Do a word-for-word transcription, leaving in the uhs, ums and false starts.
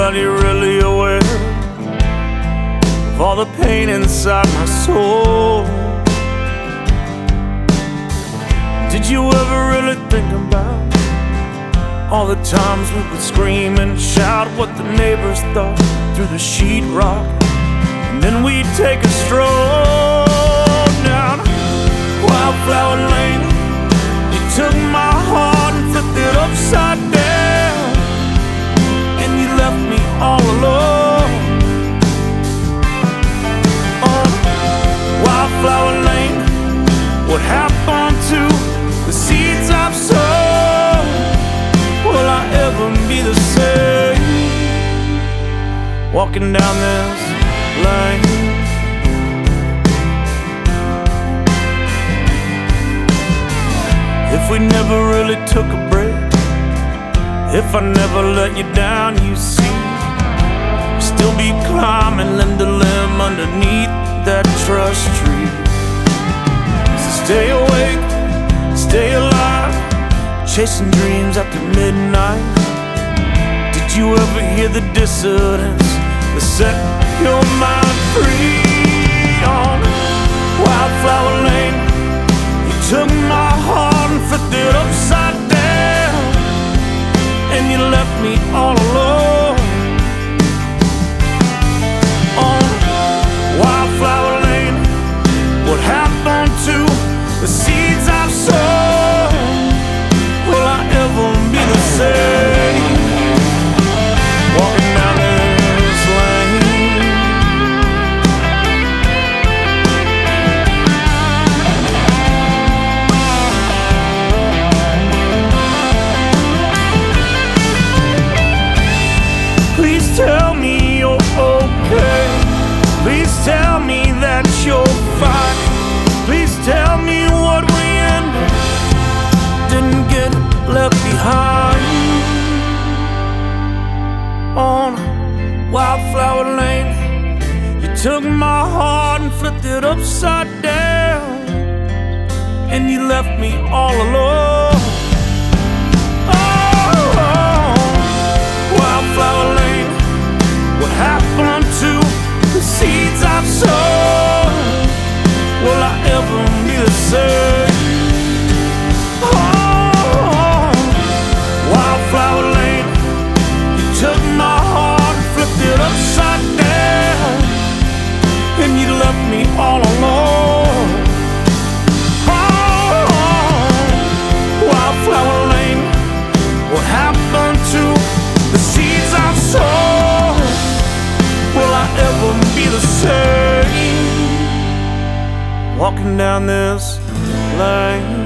Are you really aware of all the pain inside my soul? Did you ever really think about all the times we would scream and shout what the neighbors thought through the sheetrock? And then we'd take a stroll down Wildflower Lane. You took my heart and flipped it upside down, and you left me all alone on Wildflower Lane. What happened to the seeds I've sown? Will I ever be the same walking down this lane? If we never really took a break, if I never let you down, you see, we'd still be climbing limb to limb underneath that trust tree. So stay awake, stay alive, chasing dreams after midnight. Did you ever hear the dissonance that set your mind free on Wildflower Lane? You took my heart and flipped it upside down, and you left me all alone on Wildflower Lane. What happened to the seeds I've sown? Will I ever be the same walking down this lane? Please tell me you're okay. Please tell me that you're fine. Please tell me what we ended didn't get left behind on Wildflower Lane. You took my heart and flipped it upside down, and you left me all alone. Oh, Wildflower Lane. What happened to the seeds I've sown? Will I ever be the same? Oh, Wildflower Lane. You took my heart and flipped it upside down, and you left me all alone. Oh, Wildflower Lane. What happened to the seeds I've sown? Will I ever be the same walking down this lane?